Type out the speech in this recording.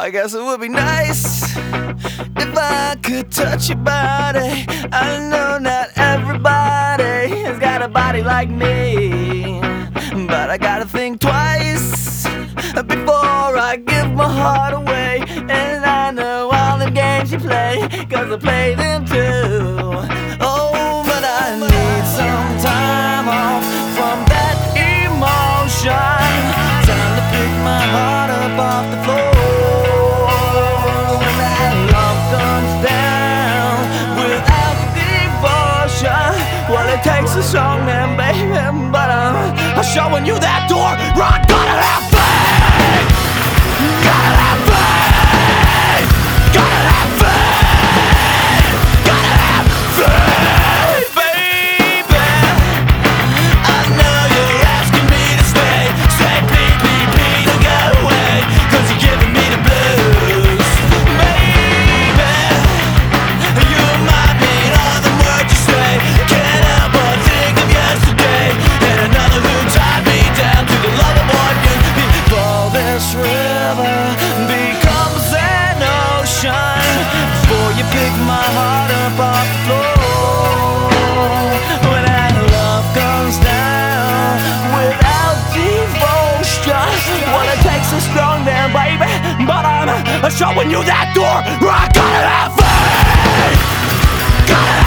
I guess it would be nice if I could touch your body. I know not everybody has got a body like me, but I gotta think twice before I give my heart away. And I know all the games you play, 'cause I play them too. Oh, but I need some time off from that emotion. Time to pick my heart up off the floor. When that love comes down without devotion, well, it takes a strong man, baby, but I'm showing you that door. I gotta have faith. Gotta have faith. Gotta have faith. Gotta have faith, baby. I know you're asking me to stay. Say please, please, please don't go away, 'cause you're giving me the blues. Baby, you might mean all the words you say. Can't help but think of yesterday and another who tied me down to the love of what used to be. Before this river becomes an ocean, before you pick my heart up off the floor. When that love comes down without devotion, well, it takes a strong man, baby, but I'm showing you that door. I gotta have faith. Gotta